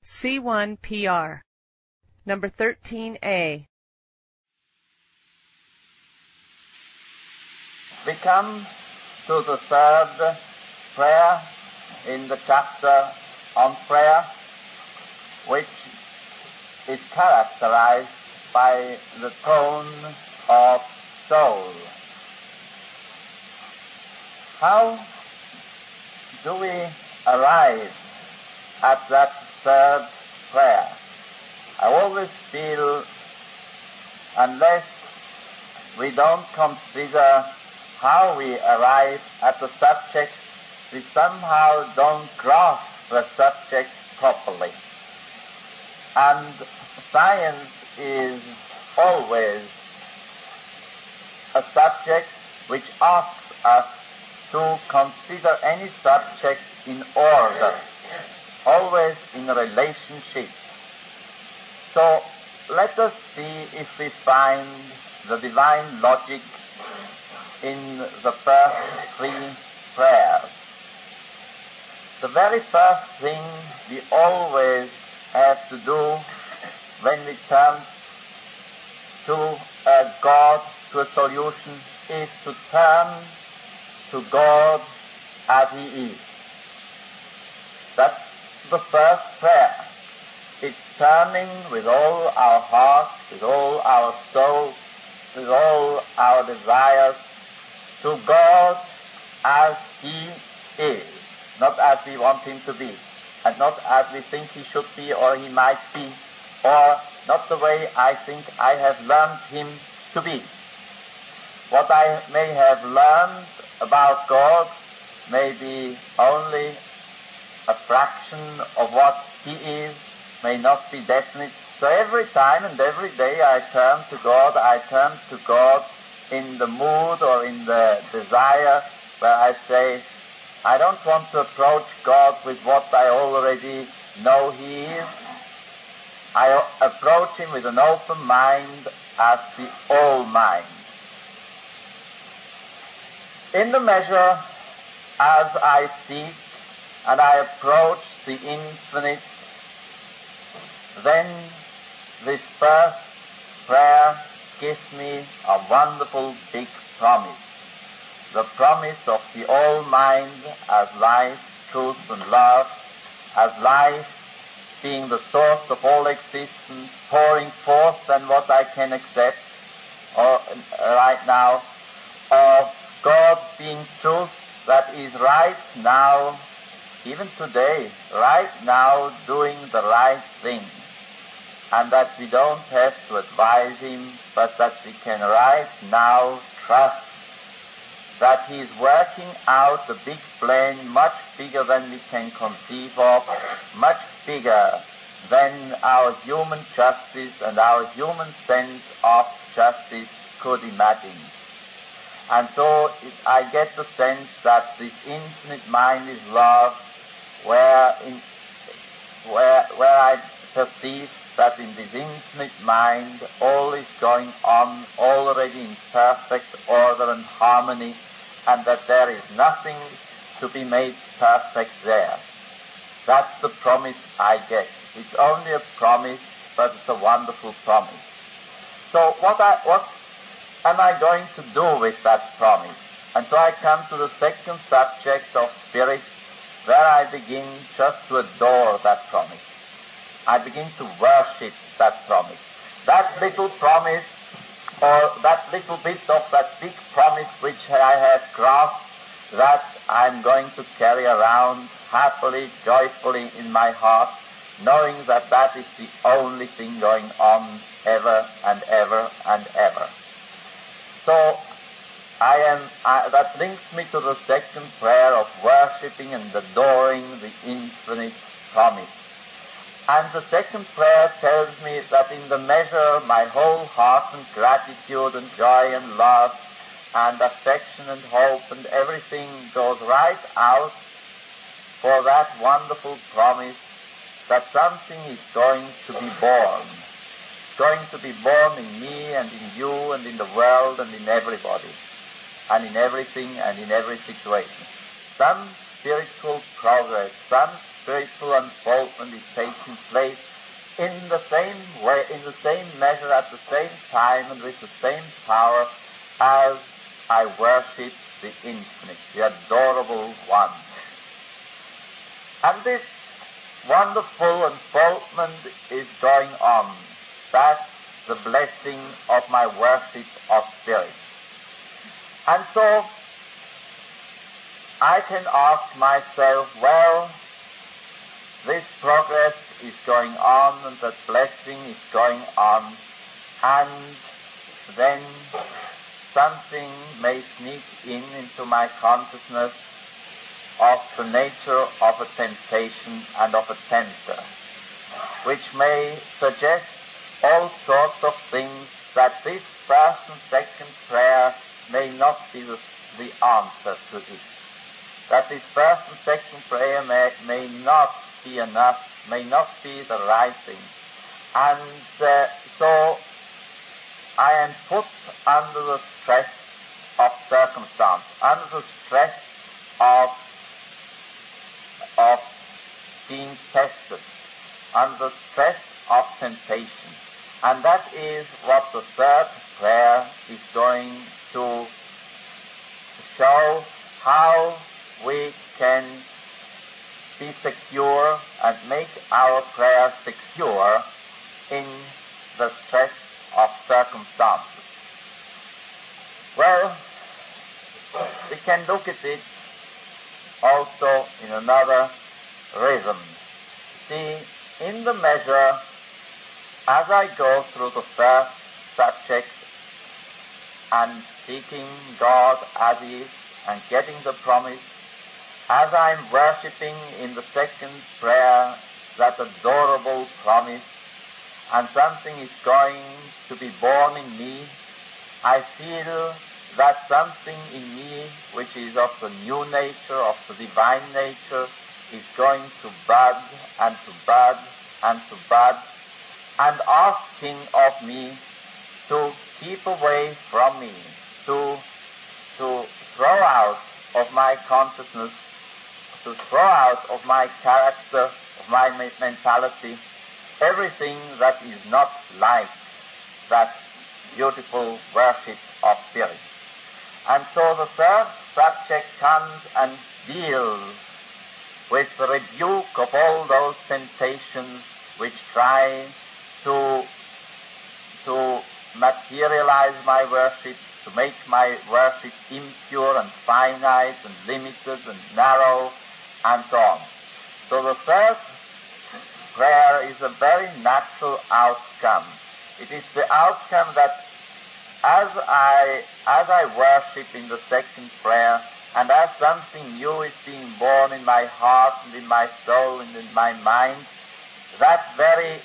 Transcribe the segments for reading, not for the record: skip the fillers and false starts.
C1PR. Number 13A. We come to the third prayer in the chapter on prayer, which is characterized by the tone of soul. How do we arrive at that third prayer? I always feel unless we don't consider how we arrive at the subject, we somehow don't grasp the subject properly. And science is always a subject which asks us to consider any subject in order, always in a relationship. So let us see if we find the divine logic in the first three prayers. The very first thing we always have to do when we turn to God, to a solution, is to turn to God as He is. That's the first prayer. It's turning with all our heart, with all our soul, with all our desires to God as He is, not as we want Him to be, and not as we think He should be or He might be, or not the way I think I have learned Him to be. What I may have learned about God may be only a fraction of what He is, may not be definite. So every time and every day I turn to God in the mood or in the desire where I say, I don't want to approach God with what I already know He is. I approach Him with an open mind as the all-mind. In the measure as I seek and I approach the infinite, then this first prayer gives me a wonderful big promise. The promise of the all-mind as life, truth and love, as life being the source of all existence, pouring forth than what I can accept right now, of God being truth that is right now, even today, right now doing the right thing. And that we don't have to advise Him, but that we can right now trust that He is working out a big plan, much bigger than we can conceive of, much bigger than our human justice and our human sense of justice could imagine. And so I get the sense that this infinite mind is love, where I perceive that in this infinite mind all is going on already in perfect order and harmony, and that there is nothing to be made perfect there. That's the promise I get. It's only a promise, but it's a wonderful promise. So what am I going to do with that promise? And so I come to the second subject of spirit, where I begin just to adore that promise. I begin to worship that promise. That little promise, or that little bit of that big promise which I have grasped, that I'm going to carry around happily, joyfully in my heart, knowing that that is the only thing going on ever and ever and ever. So that links me to the second prayer of worshipping and adoring the infinite promise. And the second prayer tells me that in the measure my whole heart and gratitude and joy and love and affection and hope and everything goes right out for that wonderful promise that something is going to be born. It's going to be born in me and in you and in the world and in everybody and in everything and in every situation. Some spiritual progress, some spiritual unfoldment is taking place in the same way, in the same measure, at the same time, and with the same power as I worship the infinite, the adorable one. And this wonderful unfoldment is going on. That's the blessing of my worship of spirit. And so I can ask myself, well, this progress is going on and that blessing is going on, and then something may sneak into my consciousness of the nature of a temptation and of a tempter, which may suggest all sorts of things that this first and second prayer may not be the answer to this. That this first and second prayer may not be enough, may not be the right thing. And so I am put under the stress of circumstance, under the stress of being tested, under the stress of temptation. And that is what the third prayer is going to show, how we can be secure and make our prayer secure in the stress of circumstances. Well, we can look at it also in another rhythm. See, in the measure, as I go through the first subject and seeking God as He is and getting the promise, as I'm worshipping in the second prayer that adorable promise, and something is going to be born in me, I feel that something in me which is of the new nature, of the divine nature, is going to bud and to bud and to bud, and asking of me to keep away from me, to throw out of my consciousness, to throw out of my character, of my mentality, everything that is not like that beautiful worship of spirit. And so the third subject comes and deals with the rebuke of all those temptations which try to materialize my worship, to make my worship impure and finite and limited and narrow and so on. So the third prayer is a very natural outcome. It is the outcome that as I worship in the second prayer, and as something new is being born in my heart and in my soul and in my mind, that very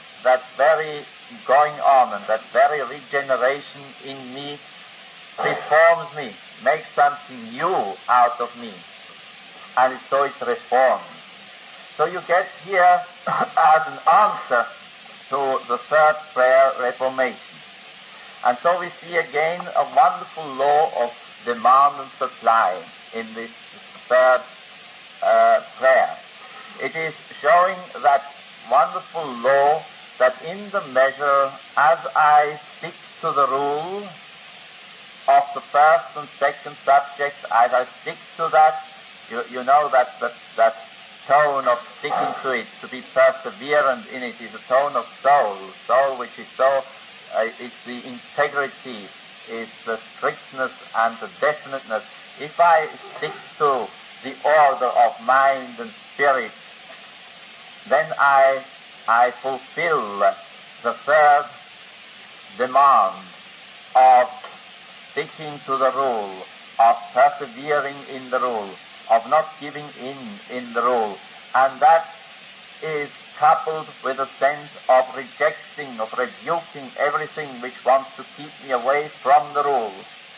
going on and that very regeneration in me reforms me, makes something new out of me, and so it's reformed. So you get here as an answer to the third prayer, reformation. And so we see again a wonderful law of demand and supply in this third prayer. It is showing that wonderful law that in the measure as I stick to the rule of the first and second subject, as I stick to that, you know that tone of sticking to it, to be perseverant in it, is a tone of soul which is so, it's the integrity, it's the strictness and the definiteness. If I stick to the order of mind and spirit, then I fulfill the third demand of sticking to the rule, of persevering in the rule, of not giving in the rule. And that is coupled with a sense of rejecting, of rebuking everything which wants to keep me away from the rule.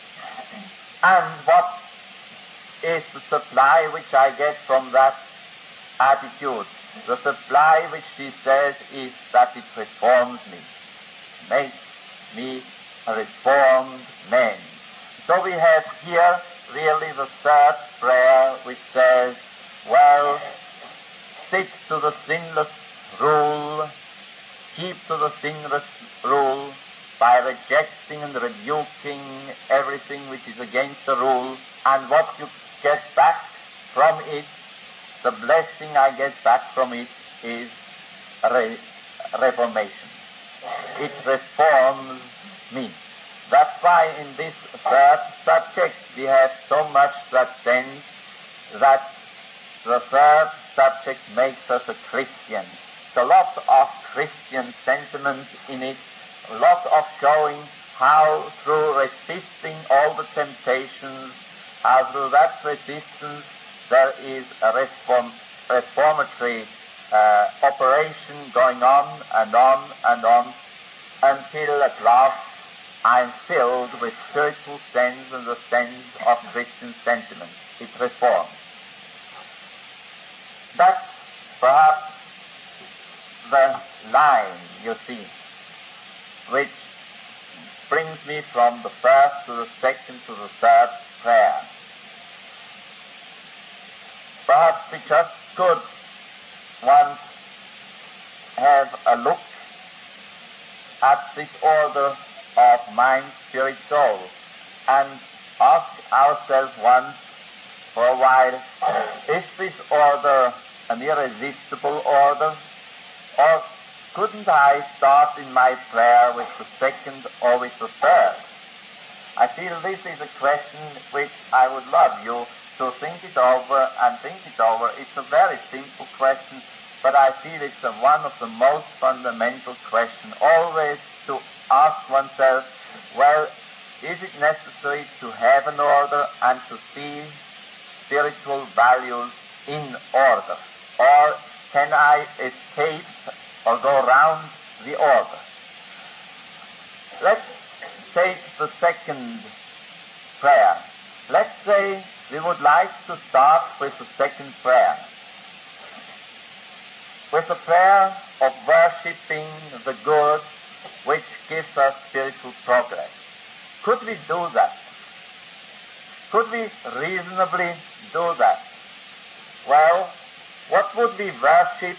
And what is the supply which I get from that attitude? The supply which she says is that it reforms me, makes me a reformed man. So we have here really the third prayer which says, well, stick to the sinless rule, keep to the sinless rule by rejecting and rebuking everything which is against the rule, and what you get back from it, the blessing I get back from it is reformation. It reforms me. That's why in this third subject we have so much that sense that the third subject makes us a Christian. There's a lot of Christian sentiment in it, a lot of showing how through resisting all the temptations, how through that resistance there is a reformatory operation going on and on and on, until at last I'm filled with spiritual sense and the sense of Christian sentiment. It reforms. That's perhaps the line, you see, which brings me from the first to the second to the third prayer. Perhaps we just could once have a look at this order of mind, spirit, soul, and ask ourselves once for a while, is this order an irresistible order, or couldn't I start in my prayer with the second or with the third? I feel this is a question which I would love you to think it over and think it over. It's a very simple question, but I feel it's one of the most fundamental questions, always to ask oneself, well, is it necessary to have an order and to see spiritual values in order? Or can I escape or go round the order? Let's take the second prayer. Let's say we would like to start with the second prayer, with the prayer of worshipping the good which gives us spiritual progress. Could we do that? Could we reasonably do that? Well, what would we worship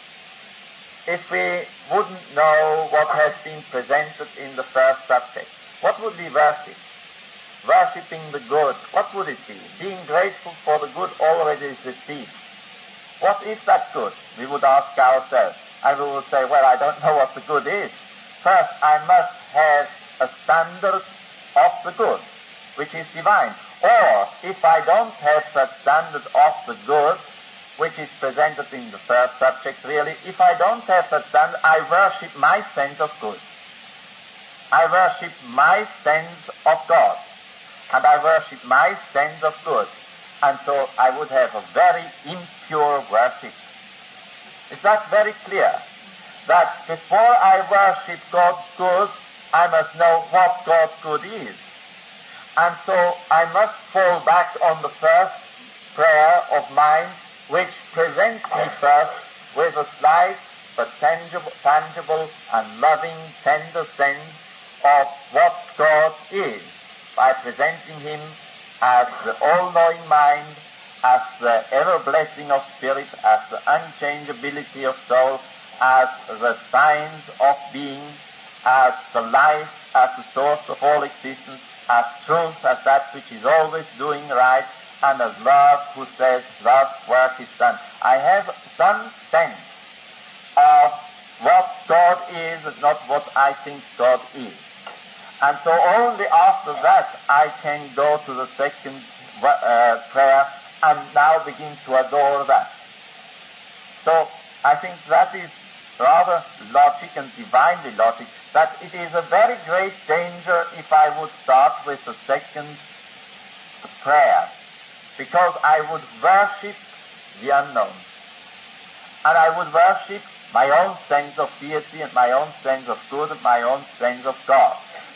if we wouldn't know what has been presented in the first subject? What would we worship? Worshipping the good, what would it be? Being grateful for the good already received. What is that good? We would ask ourselves. And we would say, well, I don't know what the good is. First, I must have a standard of the good, which is divine. Or, if I don't have that standard of the good, which is presented in the first subject, really, if I don't have that standard, I worship my sense of good. I worship my sense of God. And I worship my sense of good. And so I would have a very impure worship. Is that very clear? That before I worship God's good, I must know what God's good is. And so I must fall back on the first prayer of mine, which presents me first with a slight but tangible and loving, tender sense of what God is, by presenting Him as the all-knowing mind, as the ever-blessing of spirit, as the unchangeability of soul, as the signs of being, as the life, as the source of all existence, as truth, as that which is always doing right, and as love who says, "Thus work is done." I have some sense of what God is and not what I think God is. And so only after that I can go to the second prayer and now begin to adore that. So I think that is rather logic and divinely logic, that it is a very great danger if I would start with the second prayer, because I would worship the unknown. And I would worship my own sense of deity and my own sense of good and my own sense of God.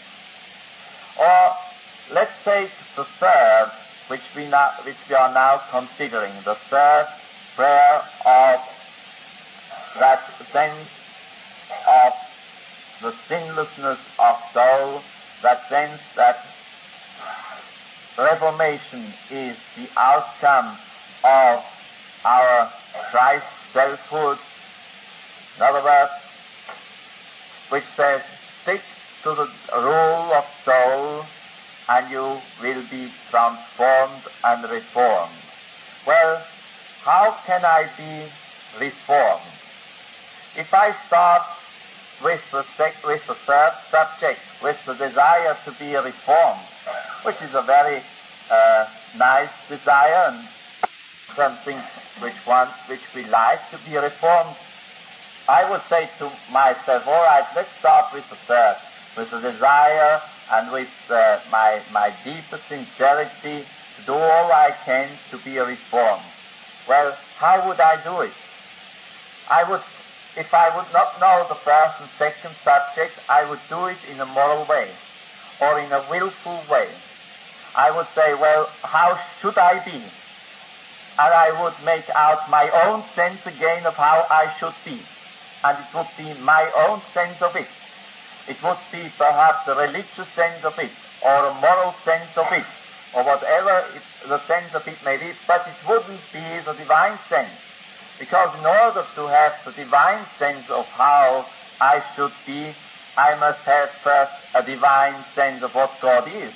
Or let's take the third, which we are now considering, the third prayer of that sense of the sinlessness of soul, that sense that reformation is the outcome of our Christ selfhood. In other words, which says, stick to the rule of soul and you will be transformed and reformed. Well, how can I be reformed? If I start with the third subject, with the desire to be reformed, which is a very nice desire and something which we like to be reformed, I would say to myself, all right, let's start with the third, with the desire and with my deepest sincerity to do all I can to be reformed. Well, how would I do it? If I would not know the first and second subject, I would do it in a moral way or in a willful way. I would say, well, how should I be? And I would make out my own sense again of how I should be. And it would be my own sense of it. It would be perhaps a religious sense of it, or a moral sense of it, or whatever the sense of it may be, but it wouldn't be the divine sense. Because in order to have the divine sense of how I should be, I must have first a divine sense of what God is.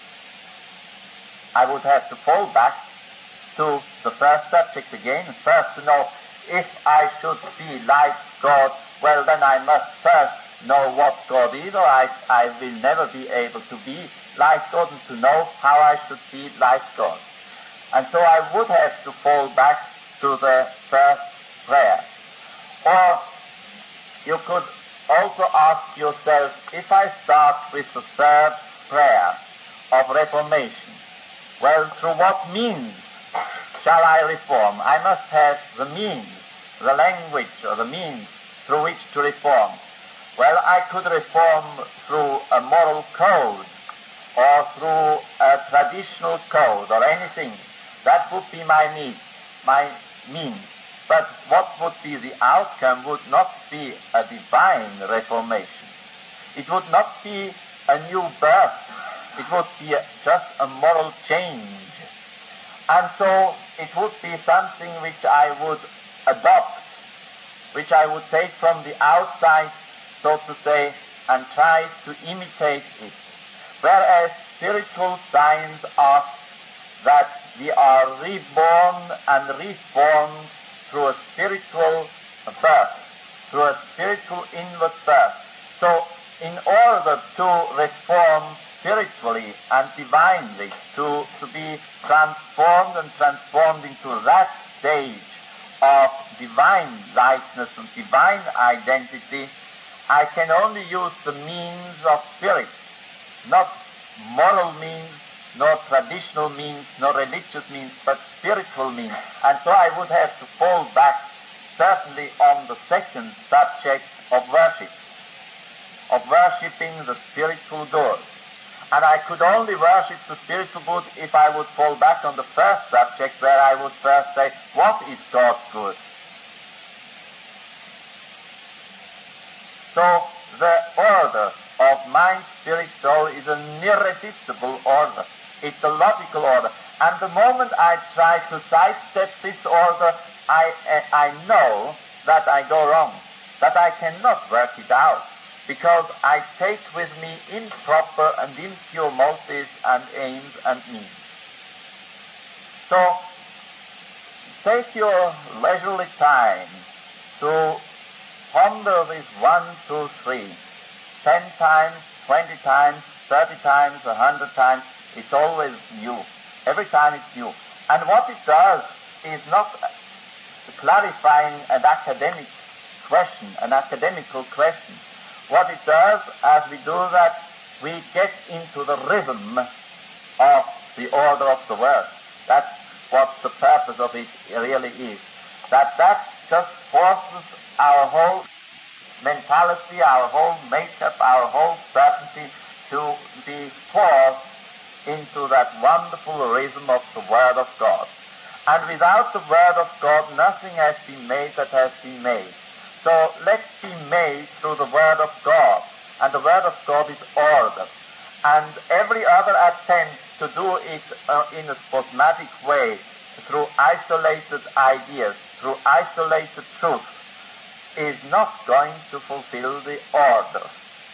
I would have to fall back to the first subject again, first to know if I should be like God, well then I must first know what God is, or I will never be able to be like God and to know how I should be like God. And so I would have to fall back to the first prayer. Or you could also ask yourself, if I start with the third prayer of reformation, well, through what means shall I reform? I must have the means, the language or the means through which to reform. Well, I could reform through a moral code or through a traditional code or anything. That would be my means. But what would be the outcome would not be a divine reformation. It would not be a new birth. It would be just a moral change. And so it would be something which I would adopt, which I would take from the outside, so to say, and try to imitate it. Whereas spiritual science asks that we are reborn and reformed through a spiritual birth, through a spiritual inward birth. So in order to reform spiritually and divinely, to be transformed into that stage of divine likeness and divine identity, I can only use the means of spirit, not moral means, nor traditional means, nor religious means, but spiritual means. And so I would have to fall back certainly on the second subject of worship, of worshipping the spiritual good. And I could only worship the spiritual good if I would fall back on the first subject, where I would first say, what is God's good? So the order of mind, spirit, soul is an irresistible order. It's a logical order. And the moment I try to sidestep this order, I know that I go wrong, that I cannot work it out, because I take with me improper and impure motives and aims and means. So take your leisurely time to ponder this 1, 2, 3, 10 times, 20 times, 30 times, 100 times. It's always new. Every time it's new. And what it does is not clarifying an academic question, an academical question. What it does, as we do that, we get into the rhythm of the order of the Word. That's what the purpose of it really is. That just forces our whole mentality, our whole makeup, our whole certainty to be forced into that wonderful rhythm of the Word of God. And without the Word of God, nothing has been made that has been made. So let's be made through the Word of God. And the Word of God is ordered. And every other attempt to do it in a spasmodic way, through isolated ideas, through isolated truth is not going to fulfill the order.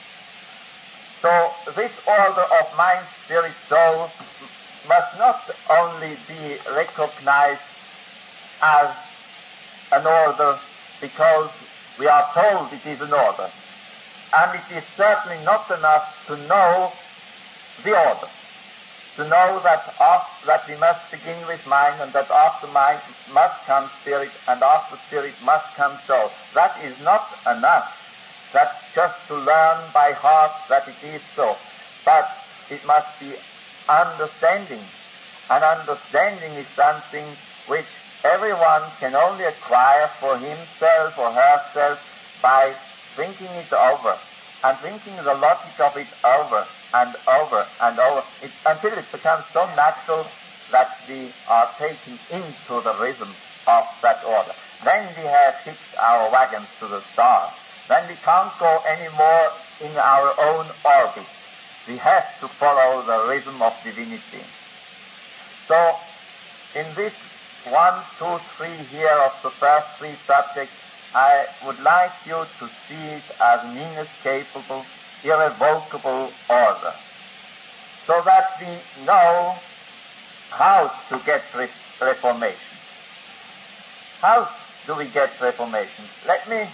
So this order of mind, spirit, soul must not only be recognized as an order because we are told it is an order, and it is certainly not enough to know the order, to know that we must begin with mind, and that after mind must come spirit, and after spirit must come soul. That is not enough. That's just to learn by heart that it is so. But it must be understanding. And understanding is something which everyone can only acquire for himself or herself by thinking it over, and thinking the logic of it over and over and over, until it becomes so natural that we are taken into the rhythm of that order. Then we have hitched our wagons to the stars. Then we can't go any more in our own orbit. We have to follow the rhythm of divinity. So, in this 1, 2, 3 here of the first 3 subjects, I would like you to see it as an inescapable, irrevocable order, so that we know how to get reformation. How do we get reformation? Let me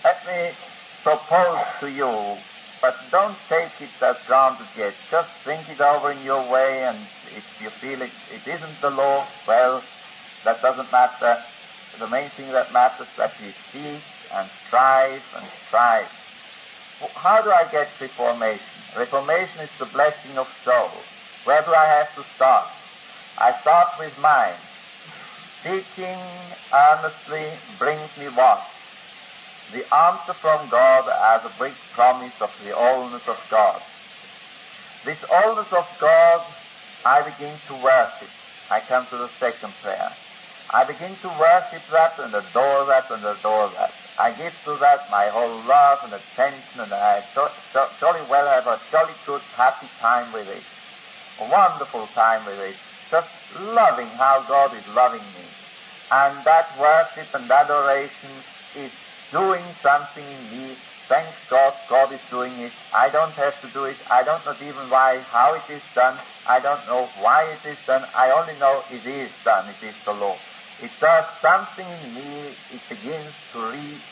propose to you, but don't take it as granted yet. Just think it over in your way, and if you feel it isn't the law, well, that doesn't matter. The main thing that matters is that we seek and strive and strive. How do I get reformation? Reformation is the blessing of soul. Where do I have to start? I start with mind. Seeking earnestly brings me what? The answer from God as a big promise of the allness of God. This allness of God, I begin to worship. I come to the second prayer. I begin to worship that and adore that and adore that. I give to that my whole love and attention, and I jolly well have a jolly good, happy time with it. A wonderful time with it. Just loving how God is loving me. And that worship and adoration is doing something in me. Thanks God, God is doing it. I don't have to do it. I don't know even how it is done. I don't know why it is done. I only know it is done. It is the Lord. It does something in me. It begins to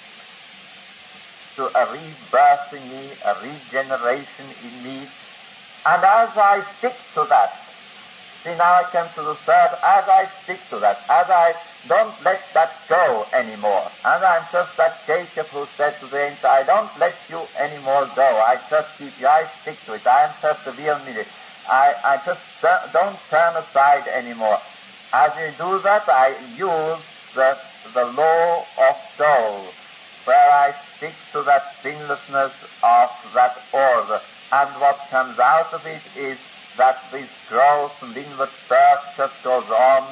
a rebirth in me, a regeneration in me. And as I stick to that, see, now I come to the third, as I stick to that, as I don't let that go anymore, and I'm just that Jacob who said to the angel, I don't let you anymore go, I just keep you, I stick to it, I am persevering in it, I just don't turn aside anymore. As you do that, I use the law of soul, where I stick to that sinlessness of that order, and what comes out of it is that this growth and inward birth just goes on,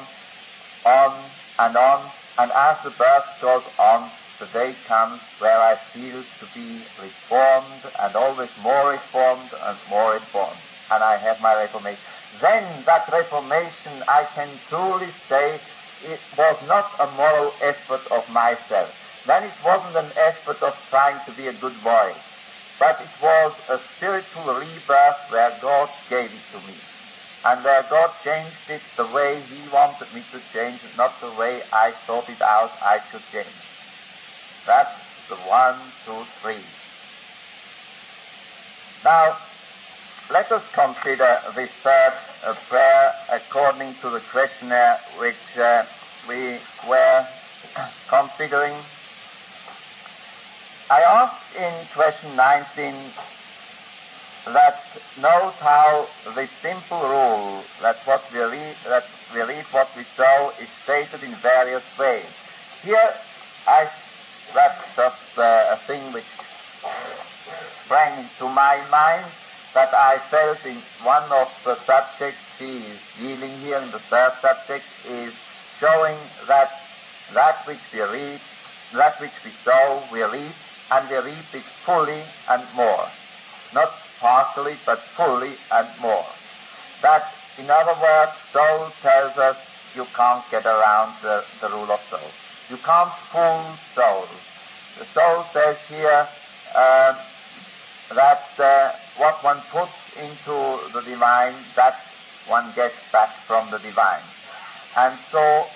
and as the birth goes on, the day comes where I feel to be reformed, and always more reformed and more reformed, and I have my reformation. Then that reformation, I can truly say, it was not a moral effort of myself. Then it wasn't an effort of trying to be a good boy, but it was a spiritual rebirth where God gave it to me, and where God changed it the way He wanted me to change it, not the way I thought it out I should change. That's the 1, 2, 3. Now, let us consider this third prayer according to the questionnaire which we were considering. I asked in question 19 that note how the simple rule that we reap what we sow is stated in various ways. Here, that's just a thing which sprang to my mind, that I felt in one of the subjects he is dealing here, in the third subject, is showing that which we reap, that which we sow, we reap, and we reap it fully and more. Not partially, but fully and more. That, in other words, soul tells us you can't get around the rule of soul. You can't fool souls. The soul says here that what one puts into the divine, that one gets back from the divine. And so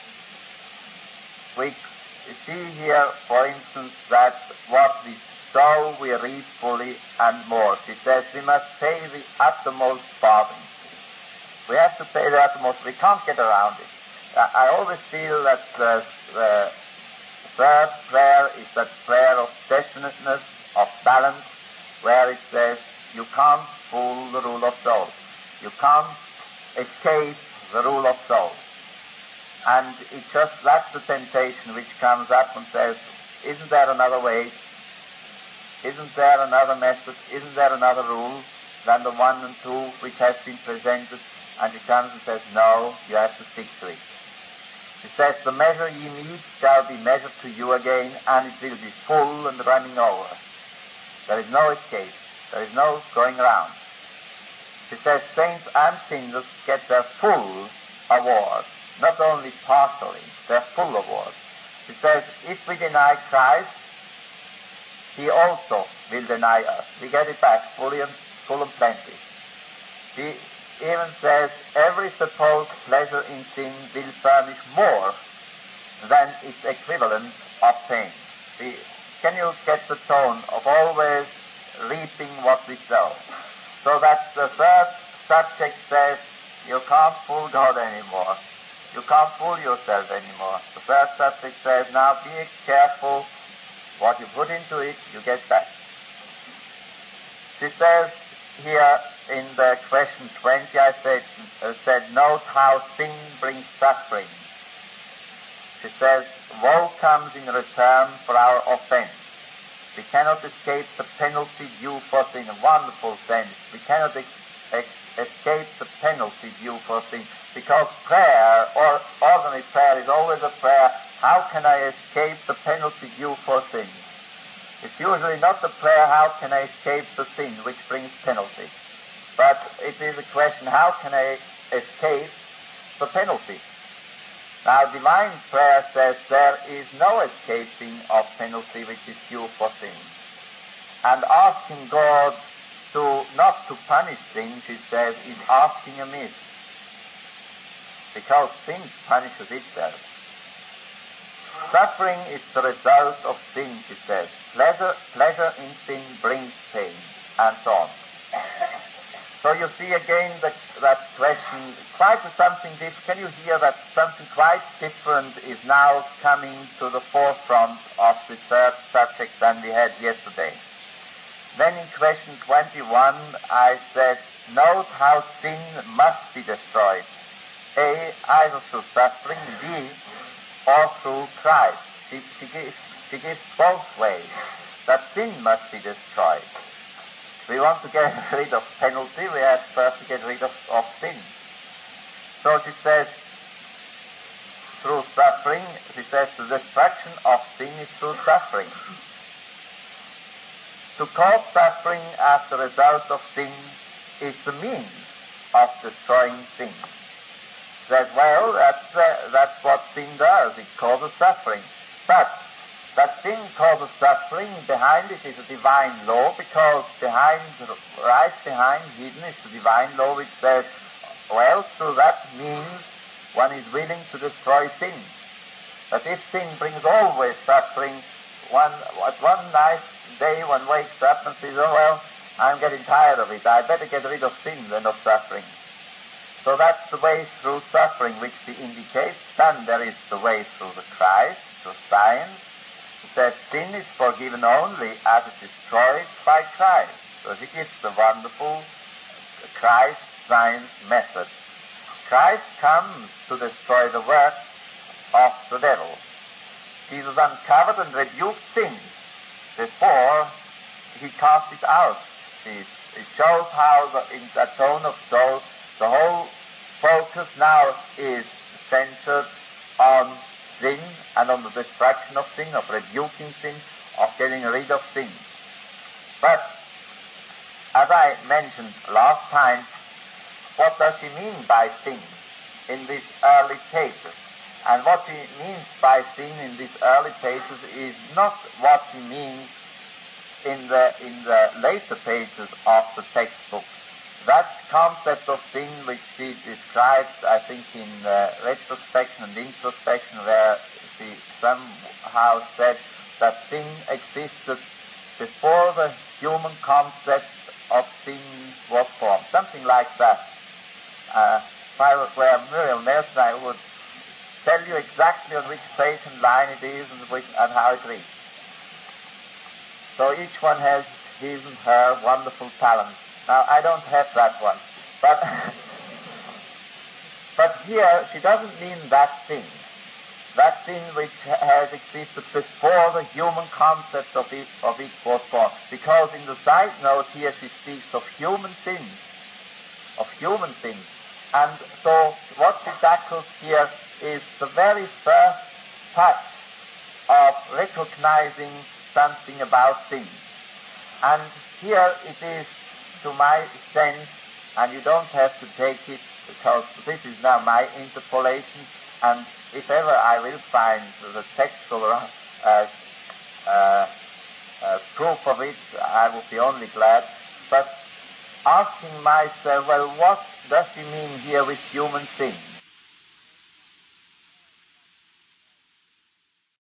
we see here, for instance, that what we sow we reap fully and more. She says we must pay the uttermost farthing. We have to pay the uttermost. We can't get around it. I always feel that the third prayer is that prayer of definiteness, of balance, where it says you can't fool the rule of soul. You can't escape the rule of soul. And it's just that's the temptation which comes up and says, isn't there another way? Isn't there another method? Isn't there another rule than the 1 and 2 which has been presented? And he comes and says, no, you have to stick to it. He says, the measure ye meet shall be measured to you again, and it will be full and running over. There is no escape. There is no going around. He says, saints and sinners get their full award, not only partially, their full award. He says, if we deny Christ, he also will deny us. We get it back fully and full and plenty. He even says, every supposed pleasure in sin will furnish more than its equivalent of pain. See, can you get the tone of always reaping what we sow? So that the third subject says, you can't fool God anymore. You can't fool yourself anymore. The third subject says, now be careful. What you put into it, you get back. She says here in the question 20, I said, note how sin brings suffering. She says, woe comes in return for our offense. We cannot escape the penalty due for sin. A wonderful sense. We cannot escape the penalty due for sin. Because prayer, or ordinary prayer, is always a prayer, how can I escape the penalty due for sin? It's usually not the prayer, how can I escape the sin which brings penalty? But it is a question, how can I escape the penalty? Now, divine prayer says there is no escaping of penalty which is due for sin. And asking God not to punish sin, she says, is asking amiss. Because sin punishes itself. Suffering is the result of sin, she says. Pleasure in sin brings pain, and so on. So you see again that question, quite something different. Can you hear that something quite different is now coming to the forefront of the third subject than we had yesterday? Then in question 21, I said, note how sin must be destroyed. A, either through suffering, B, or through Christ. She gives both ways, that sin must be destroyed. If we want to get rid of penalty, we have first to get rid of sin. So she says, through suffering, she says the destruction of sin is through suffering. To cause suffering as the result of sin is the means of destroying sin. That, well, that's what sin does. It causes suffering. But that sin causes suffering, behind it is a divine law, because right behind hidden is the divine law which says, well, through that means one is willing to destroy sin. But if sin brings always suffering, one nice day one wakes up and says, oh, well, I'm getting tired of it. I better get rid of sin than of suffering. So that's the way through suffering which she indicates. Then there is the way through the Christ, through science. It says sin is forgiven only as it is destroyed by Christ. So she gives the wonderful Christ science method. Christ comes to destroy the work of the devil. Jesus uncovered and rebuked sin before he cast it out. It shows how in that tone of soul the whole focus now is centered on sin and on the destruction of sin, of rebuking sin, of getting rid of sin. But, as I mentioned last time, what does she mean by sin in these early cases? And what he means by sin in these early pages is not what he means in the later pages of the textbook. That concept of sin which she describes, I think, in retrospection and introspection, where she somehow said that sin existed before the human concept of sin was formed. Something like that. If I were Muriel Nelson, I would tell you exactly on which page and line it is and how it reads. So each one has his and her wonderful talent. Now, I don't have that one. But here, she doesn't mean that sin which has existed before the human concept of it was born. Because in the side note here, she speaks of human sins. And so what she tackles here is the very first touch of recognizing something about sin. And here it is, to my sense, and you don't have to take it because this is now my interpolation, and if ever I will find the textual proof of it, I will be only glad. But asking myself, well, what does she mean here with human sin?